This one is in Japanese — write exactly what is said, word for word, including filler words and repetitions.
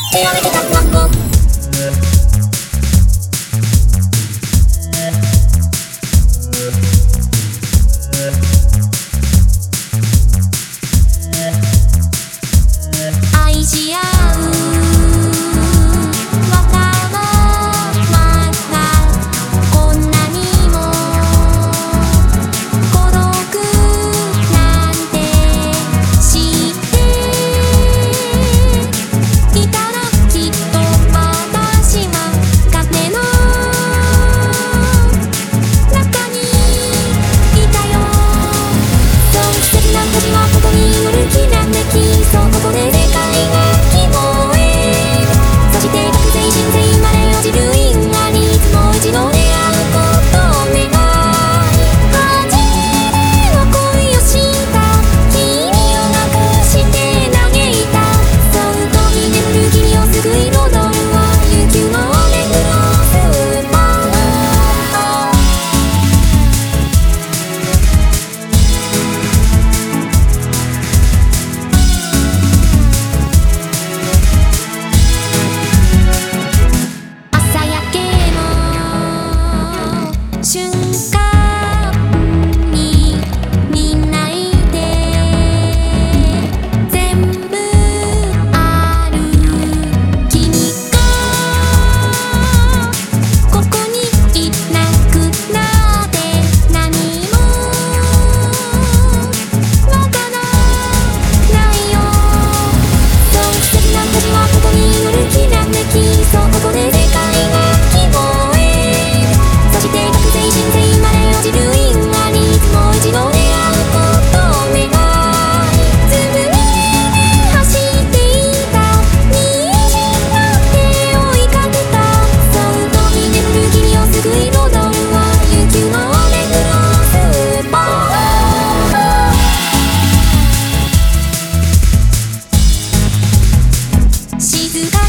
手荒れてた単語愛し合う若者まがこんなにも孤独なんて知っていたらきっと私は風の中にいたよ。そう素敵な始まことによるきらめき、そうここで世界が希望へ、そして覚醒人生まで落ちる因果にいつも一度出会うことを願い、初めの恋をした君をなくして嘆いた、そう飛び眠る君を救い戻るは悠久の目黒スーパー朝焼けの瞬間にみんないて全部ある君がここにいなくなって何もわからないよ。そう素敵な始まことによるきらめき、そうここで世界が希望へ、そして覚醒人生まで落ちる因果にいつも一度出会うことを願い、ずぶ濡れで走っていた虹の手を追いかけた、そう飛び眠る君を救い戻るは悠久の目黒スーパー静か